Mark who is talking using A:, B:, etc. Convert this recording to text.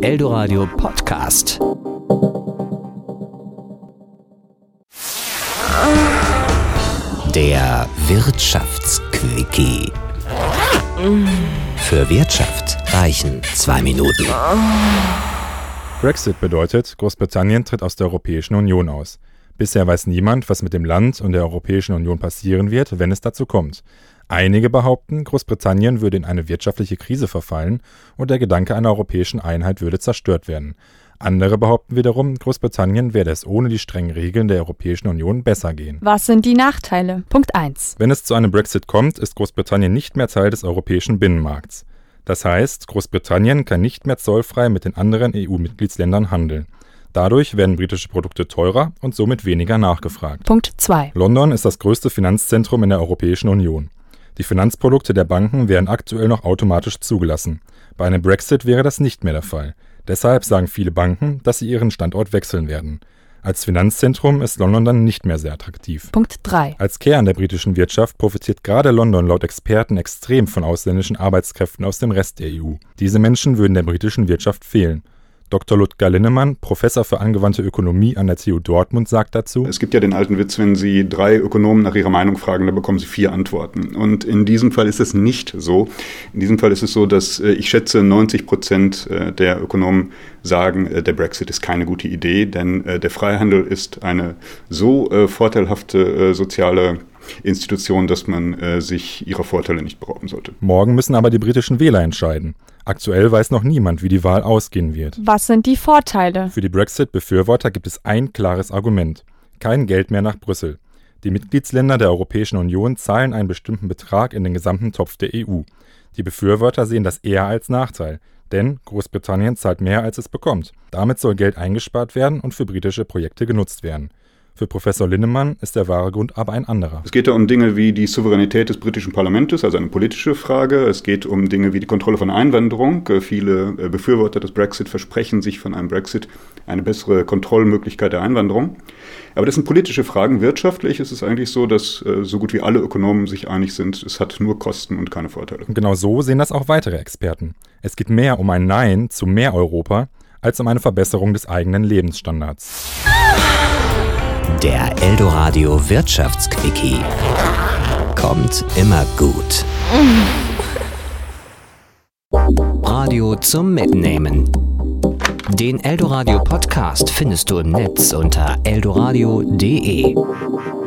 A: Eldoradio Podcast. Der Wirtschaftsquickie. Für Wirtschaft reichen 2 Minuten.
B: Brexit bedeutet, Großbritannien tritt aus der Europäischen Union aus. Bisher weiß niemand, was mit dem Land und der Europäischen Union passieren wird, wenn es dazu kommt. Einige behaupten, Großbritannien würde in eine wirtschaftliche Krise verfallen und der Gedanke einer europäischen Einheit würde zerstört werden. Andere behaupten wiederum, Großbritannien werde es ohne die strengen Regeln der Europäischen Union besser gehen.
C: Was sind die Nachteile? Punkt 1.
B: Wenn es zu einem Brexit kommt, ist Großbritannien nicht mehr Teil des europäischen Binnenmarkts. Das heißt, Großbritannien kann nicht mehr zollfrei mit den anderen EU-Mitgliedsländern handeln. Dadurch werden britische Produkte teurer und somit weniger nachgefragt.
C: Punkt 2.
B: London ist das größte Finanzzentrum in der Europäischen Union. Die Finanzprodukte der Banken werden aktuell noch automatisch zugelassen. Bei einem Brexit wäre das nicht mehr der Fall. Deshalb sagen viele Banken, dass sie ihren Standort wechseln werden. Als Finanzzentrum ist London dann nicht mehr sehr attraktiv.
C: Punkt 3.
B: Als Kern der britischen Wirtschaft profitiert gerade London laut Experten extrem von ausländischen Arbeitskräften aus dem Rest der EU. Diese Menschen würden der britischen Wirtschaft fehlen. Dr. Ludger Linnemann, Professor für angewandte Ökonomie an der TU Dortmund, sagt dazu:
D: Es gibt ja den alten Witz, wenn Sie 3 Ökonomen nach ihrer Meinung fragen, dann bekommen Sie 4 Antworten. Und in diesem Fall ist es nicht so. In diesem Fall ist es so, dass ich schätze, 90% der Ökonomen sagen, der Brexit ist keine gute Idee, denn der Freihandel ist eine so vorteilhafte soziale Institution, dass man sich ihrer Vorteile nicht berauben sollte.
B: Morgen müssen aber die britischen Wähler entscheiden. Aktuell weiß noch niemand, wie die Wahl ausgehen wird.
C: Was sind die Vorteile?
B: Für die Brexit-Befürworter gibt es ein klares Argument: kein Geld mehr nach Brüssel. Die Mitgliedsländer der Europäischen Union zahlen einen bestimmten Betrag in den gesamten Topf der EU. Die Befürworter sehen das eher als Nachteil, denn Großbritannien zahlt mehr, als es bekommt. Damit soll Geld eingespart werden und für britische Projekte genutzt werden. Für Professor Linnemann ist der wahre Grund aber ein anderer.
D: Es geht da um Dinge wie die Souveränität des britischen Parlaments, also eine politische Frage. Es geht um Dinge wie die Kontrolle von Einwanderung. Viele Befürworter des Brexit versprechen sich von einem Brexit eine bessere Kontrollmöglichkeit der Einwanderung. Aber das sind politische Fragen. Wirtschaftlich ist es eigentlich so, dass so gut wie alle Ökonomen sich einig sind, es hat nur Kosten und keine Vorteile.
B: Und genau so sehen das auch weitere Experten. Es geht mehr um ein Nein zu mehr Europa, als um eine Verbesserung des eigenen Lebensstandards.
A: Der Eldoradio Wirtschaftsquickie kommt immer gut. Radio zum Mitnehmen. Den Eldoradio Podcast findest du im Netz unter eldoradio.de.